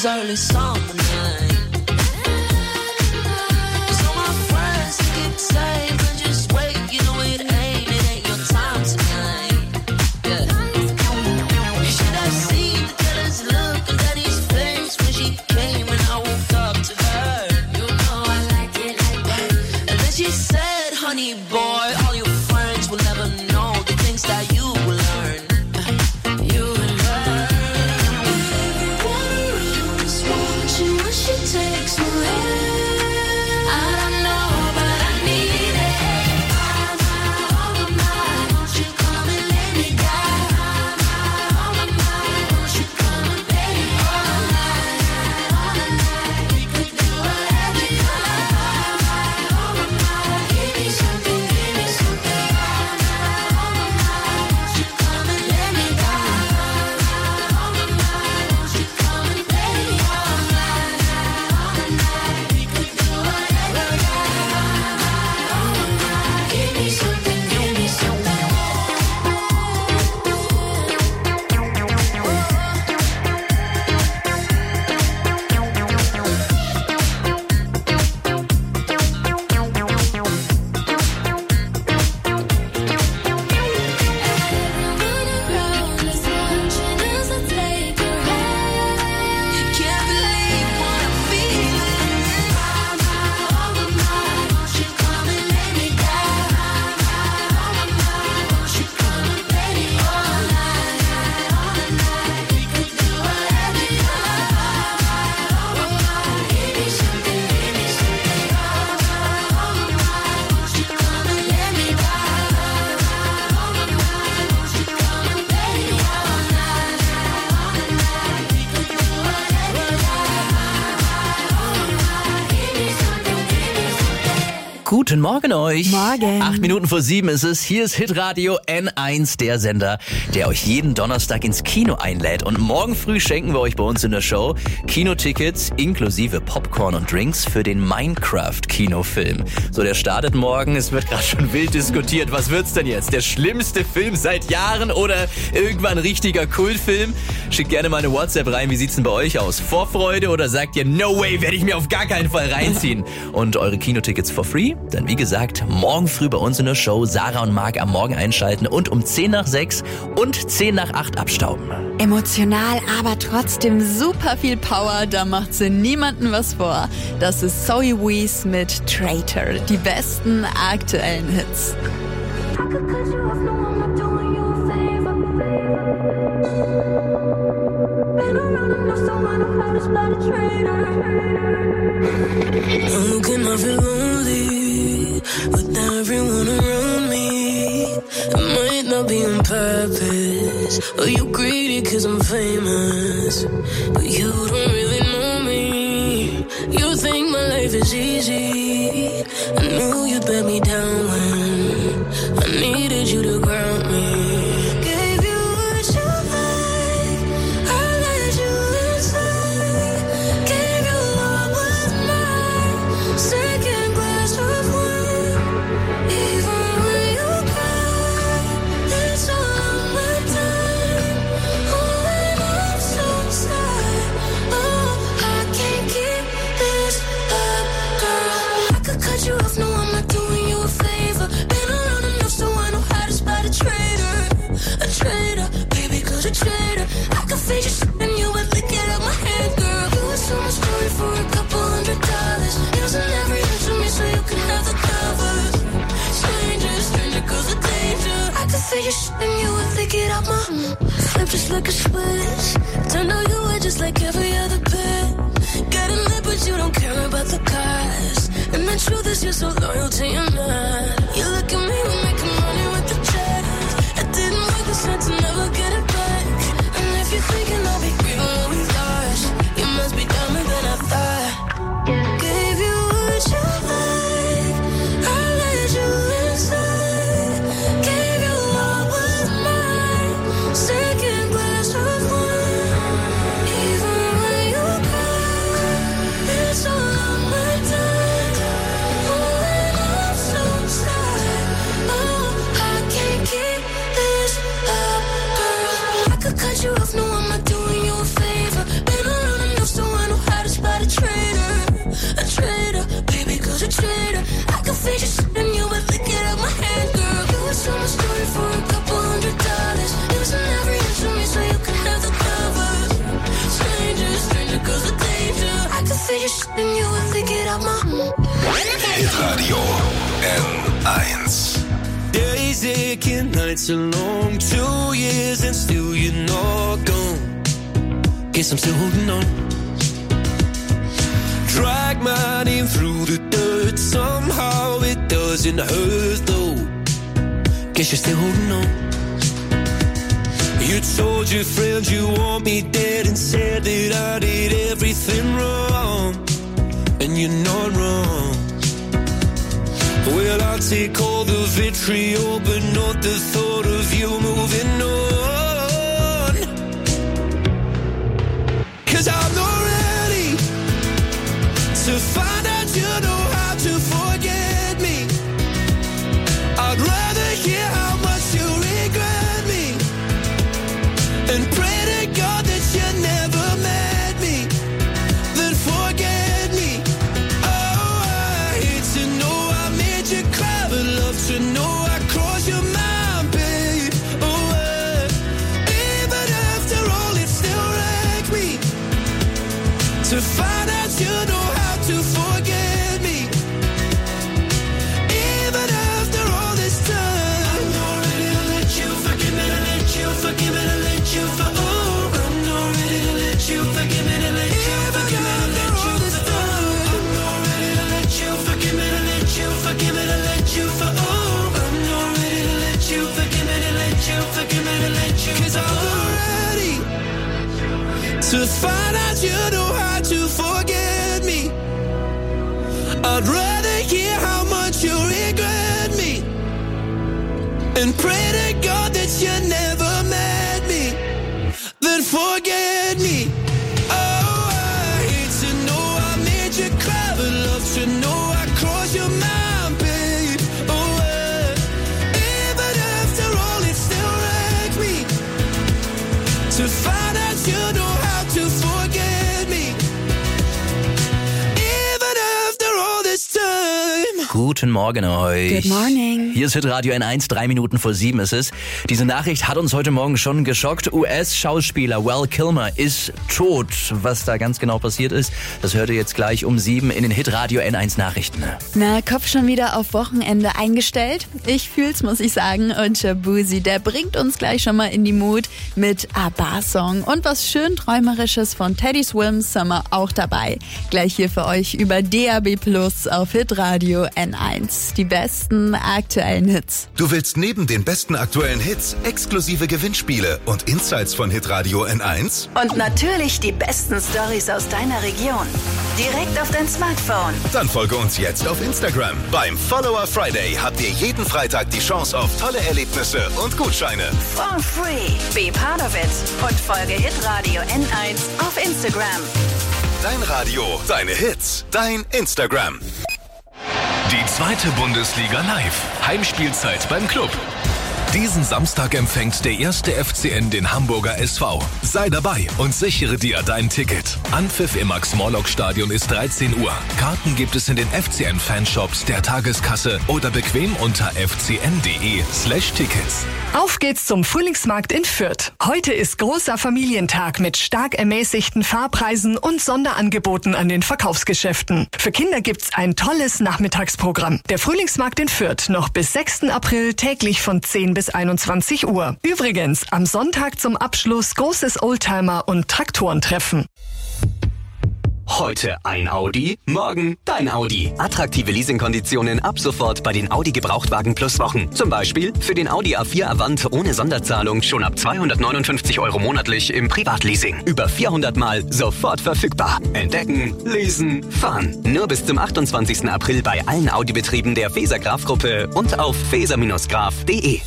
early summer night. So my friends keep saying, but just wait, you know it ain't your time tonight. Yeah. You should have seen the jealous look on Daddy's face when she came and I woke up to her. You know I like it like that. And then she said, honey boy, all your friends will never know the things that you will learn. You will learn. Everyone is watching when she takes my hand. I don't know, but I need it. Oh my, won't you come and lay me down? Oh my, won't you come and lay me all night? We could do whatever you like. Oh my, give me something, give me something. Oh my, won't you come and lay me down? Oh my, won't you come and lay me all night? We could do whatever you like. Give me something, give me something. Guten Morgen euch. Morgen. 8 Minuten vor 7 ist es. Hier ist Hitradio N1, der Sender, der euch jeden Donnerstag ins Kino einlädt. Und morgen früh schenken wir euch bei uns in der Show Kinotickets inklusive Popcorn und Drinks für den Minecraft-Kinofilm. So, der startet morgen. Es wird gerade schon wild diskutiert. Was wird's denn jetzt? Der schlimmste Film seit Jahren oder irgendwann ein richtiger Kultfilm? Schickt gerne mal eine WhatsApp rein. Wie sieht's denn bei euch aus? Vorfreude oder sagt ihr, no way, werde ich mir auf gar keinen Fall reinziehen? Und eure Kinotickets for free? Dann wie gesagt, morgen früh bei uns in der Show. Sarah und Marc am Morgen einschalten und um 10 nach 6 und 10 nach 8 abstauben. Emotional, aber trotzdem super viel Power, da macht sie niemandem was vor. Das ist Zoe Wees mit Traitor, die besten aktuellen Hits. How can I feel lonely with everyone around me? It might not be on purpose, or you greedy cause I'm famous, but you don't really know me. You think my life is easy. I knew you'd let me down when I needed you to ground me. Gave you what you like, I let you inside. Gave you all was mine, second glass of wine. Even when you cry, it's all my time. Oh, and I'm so sad. Oh, I can't keep this up, girl. I could cut you off, no, I'm not doing you a favor. Been around enough so I know how to spot a traitor. A traitor, baby, cause a traitor. I could fade your shit and you would lick it up my hand, girl. You were so much glory for a couple $100. Using every inch of me so you can have the covers. Stranger, cause a danger. I could fade your shit and you would lick it up my flip just like a switch. Turned out you were just like every other bitch. Getting lit but you don't care about the cost. And the truth is you're so loyal to your man. You look at me, we're making money with the checks. It didn't make sense to never get it back. And if you're thinking I'll be grieving what we lost, you must be dumber than I thought. Gave you what you like, I let you inside. Gave you all was mine, second glass of wine. Even when you cry, it's all on my time. Oh, and I'm so sad. Hitradio N1. Days aching, nights are long, 2 years and still you're not gone. Guess I'm still holding on. Drag my name through the dirt, somehow it doesn't hurt though. Guess you're still holding on. You told your friends you want me dead and said that I did everything wrong. And you're not wrong. Well, I'll take all the vitriol, but not the thought of you moving on. 'Cause I'm not ready to find out you know how to forget me. I'd rather hear how much you regret me and pray to God that you never met me, then forget me. Oh, I hate to know I made you cry, but love to know I crossed your mind, babe. Oh, even after all, it still wrecked me to find out you know how to forget me. Even after all this time, I'm not ready to let you forgive me, to let you forgive me, to let you for. Oh, I'm not ready to let you forgive me, to let you forgive me, to let you for. I'm not ready to let you forgive me, to let you forgive me, to let you for. Oh, I'm not ready to let you forgive me, to let you forgive me, to let you. 'Cause I'm not ready to find out you know how to forget me. I'd rather hear how much you regret me and pray to God that you never met me, then forget me. Oh, I hate to know I made you cry, but love to know I crossed your mind, babe. Oh, even after all, it still wrecked me to find out you know how to forget me. Even after all this time. Guten Morgen euch. Good morning. Hier ist Hitradio N1, 3 Minuten vor 7 ist es. Diese Nachricht hat uns heute Morgen schon geschockt. US-Schauspieler Val Kilmer ist tot. Was da ganz genau passiert ist, das hört ihr jetzt gleich um 7 in den Hitradio N1 Nachrichten. Na, Kopf schon wieder auf Wochenende eingestellt? Ich fühl's, muss ich sagen. Und Shabuzi, der bringt uns gleich schon mal in die Mut mit A-Bar-Song. Und was schön Träumerisches von Teddy Swims haben wir auch dabei. Gleich hier für euch über DAB Plus auf Hitradio N1. Die besten aktuellen Hits. Du willst neben den besten aktuellen Hits exklusive Gewinnspiele und Insights von Hitradio N1? Und natürlich die besten Storys aus deiner Region. Direkt auf dein Smartphone. Dann folge uns jetzt auf Instagram. Beim Follower Friday habt ihr jeden Freitag die Chance auf tolle Erlebnisse und Gutscheine. For free. Be part of it. Und folge Hitradio N1 auf Instagram. Dein Radio, deine Hits, dein Instagram. Die zweite Bundesliga live. Heimspielzeit beim Club. Diesen Samstag empfängt der erste FCN den Hamburger SV. Sei dabei und sichere dir dein Ticket. Anpfiff im Max-Morlock-Stadion ist 13 Uhr. Karten gibt es in den FCN-Fanshops, der Tageskasse oder bequem unter fcn.de/Tickets. Auf geht's zum Frühlingsmarkt in Fürth. Heute ist großer Familientag mit stark ermäßigten Fahrpreisen und Sonderangeboten an den Verkaufsgeschäften. Für Kinder gibt's ein tolles Nachmittagsprogramm. Der Frühlingsmarkt in Fürth noch bis 6. April täglich von 10 bis 21 Uhr. Übrigens, am Sonntag zum Abschluss großes Oldtimer- und Traktorentreffen. Heute ein Audi, morgen dein Audi. Attraktive Leasingkonditionen ab sofort bei den Audi Gebrauchtwagen Plus Wochen. Zum Beispiel für den Audi A4 Avant ohne Sonderzahlung schon ab 259 € monatlich im Privatleasing. Über 400 Mal sofort verfügbar. Entdecken, leasen, fahren. Nur bis zum 28. April bei allen Audi-Betrieben der Faeser-Graf-Gruppe und auf faeser-graf.de.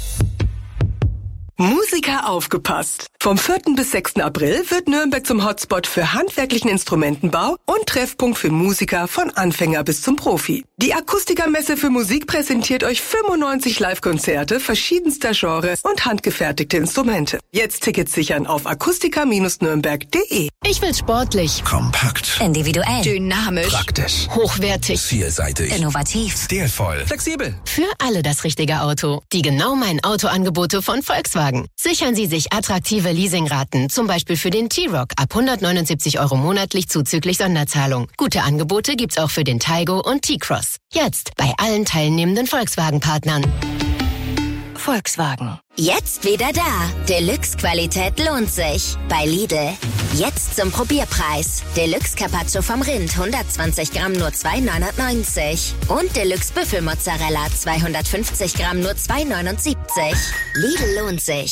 Musiker aufgepasst! Vom 4. bis 6. April wird Nürnberg zum Hotspot für handwerklichen Instrumentenbau und Treffpunkt für Musiker von Anfänger bis zum Profi. Die Akustikermesse für Musik präsentiert euch 95 Live-Konzerte verschiedenster Genres und handgefertigte Instrumente. Jetzt Tickets sichern auf akustiker-nürnberg.de. Ich will sportlich, Kompakt, individuell, dynamisch, praktisch, hochwertig, vielseitig, innovativ, stilvoll, flexibel. für alle das richtige Auto. Die Genau Mein Auto Angebote von Volkswagen. Volkswagen. Sichern Sie sich attraktive Leasingraten, zum Beispiel für den T-Roc ab 179 € monatlich zuzüglich Sonderzahlung. Gute Angebote gibt's auch für den Taygo und T-Cross. Jetzt bei allen teilnehmenden Volkswagen-Partnern. Volkswagen. Jetzt wieder da. Deluxe-Qualität lohnt sich. Bei Lidl. Jetzt zum Probierpreis. Deluxe Carpaccio vom Rind 120 Gramm nur 2,99. Und Deluxe Büffelmozzarella 250 Gramm nur 2,79. Lidl lohnt sich.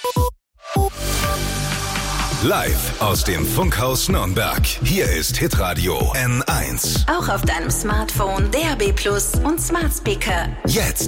Live aus dem Funkhaus Nürnberg. Hier ist Hitradio N1. Auch auf deinem Smartphone, DAB+ und Smart Speaker. Jetzt